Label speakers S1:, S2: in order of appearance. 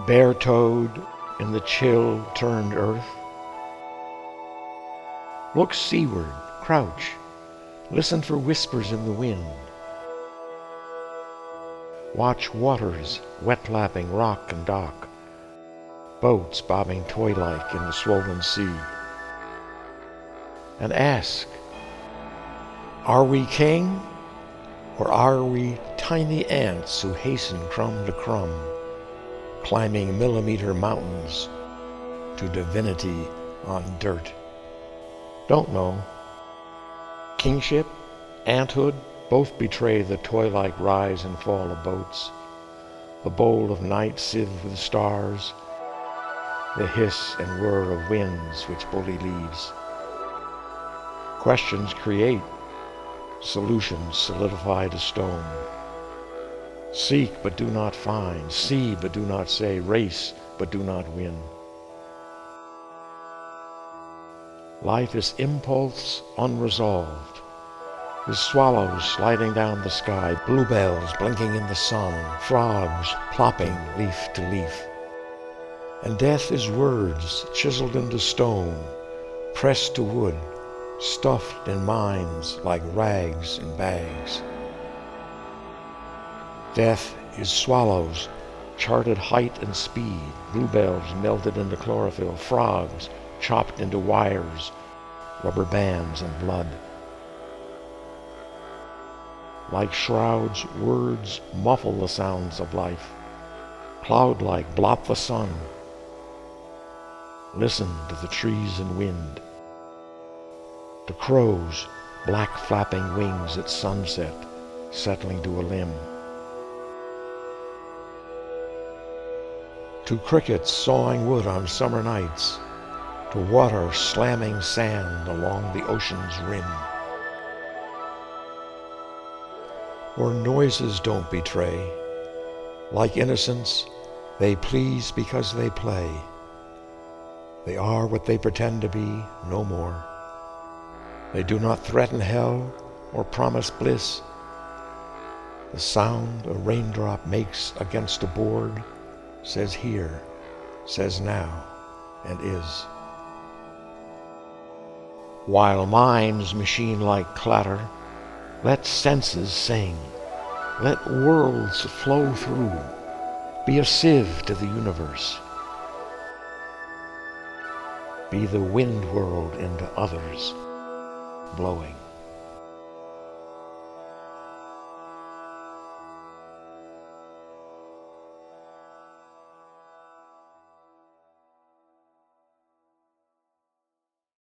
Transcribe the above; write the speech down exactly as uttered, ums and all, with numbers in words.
S1: bare-toed in the chill turned earth. Look seaward, crouch, listen for whispers in the wind. Watch waters wet-lapping rock and dock, boats bobbing toy-like in the swollen sea. And ask, are we king, or are we tiny ants who hasten crumb to crumb, climbing millimeter mountains to divinity on dirt? Don't know. Kingship, anthood, both betray the toy-like rise and fall of boats, the bowl of night sieved with stars, the hiss and whir of winds which bully leaves. Questions create, solutions solidify to stone. Seek but do not find, see but do not say, race but do not win. Life is impulse unresolved, is swallows sliding down the sky, bluebells blinking in the sun, frogs plopping leaf to leaf. And death is words chiseled into stone, pressed to wood, stuffed in minds like rags in bags. Death is swallows, charted height and speed, bluebells melted into chlorophyll, frogs chopped into wires, rubber bands and blood. Like shrouds, words muffle the sounds of life, cloud-like blot the sun. Listen to the trees and wind, to crows, black flapping wings at sunset, settling to a limb. To crickets sawing wood on summer nights, to water slamming sand along the ocean's rim. Or noises don't betray. Like innocence, they please because they play. They are what they pretend to be, no more. They do not threaten hell or promise bliss. The sound a raindrop makes against a board says here, says now, and is. While minds machine-like clatter, let senses sing, let worlds flow through, be a sieve to the universe. Be the wind world into others, blowing.